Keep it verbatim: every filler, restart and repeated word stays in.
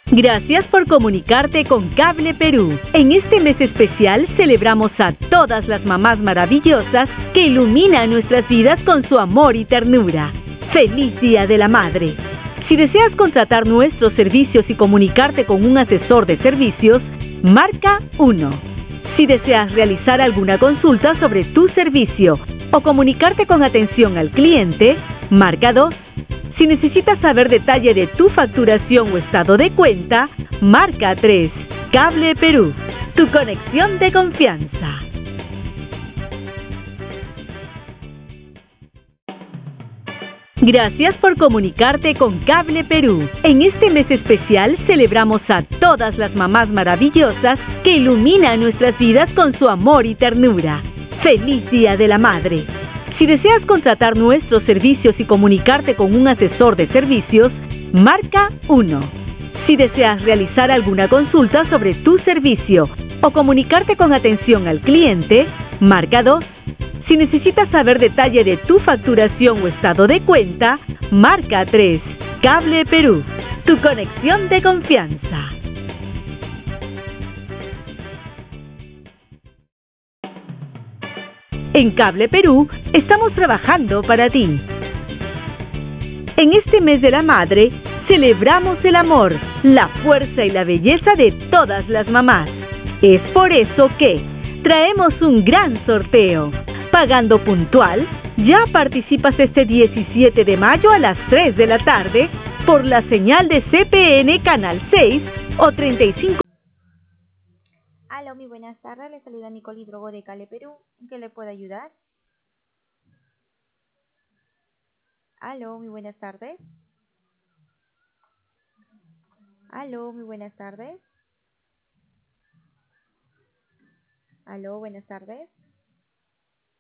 Gracias por comunicarte con Cable Perú. En este mes especial celebramos a todas las mamás maravillosas que iluminan nuestras vidas con su amor y ternura. ¡Feliz Día de la Madre! Si deseas contratar nuestros servicios y comunicarte con un asesor de servicios, marca uno. Si deseas realizar alguna consulta sobre tu servicio o comunicarte con atención al cliente, marca dos. Si necesitas saber detalle de tu facturación o estado de cuenta, marca tres. Cable Perú, tu conexión de confianza. Gracias por comunicarte con Cable Perú. En este mes especial celebramos a todas las mamás maravillosas que iluminan nuestras vidas con su amor y ternura. ¡Feliz Día de la Madre! Si deseas contratar nuestros servicios y comunicarte con un asesor de servicios, marca uno. Si deseas realizar alguna consulta sobre tu servicio o comunicarte con atención al cliente, marca dos. Si necesitas saber detalle de tu facturación o estado de cuenta, marca tres. Cable Perú, tu conexión de confianza. En Cable Perú estamos trabajando para ti. En este mes de la madre, celebramos el amor, la fuerza y la belleza de todas las mamás. Es por eso que traemos un gran sorteo. Pagando puntual, ya participas este diecisiete de mayo a las tres de la tarde por la señal de C P N Canal seis o treinta y cinco. Hola, muy buenas tardes. Les saluda Nicole Hidrogo de Cable Perú. ¿En qué le puedo ayudar? Aló, muy buenas tardes. Aló, muy buenas tardes. Aló, buenas tardes.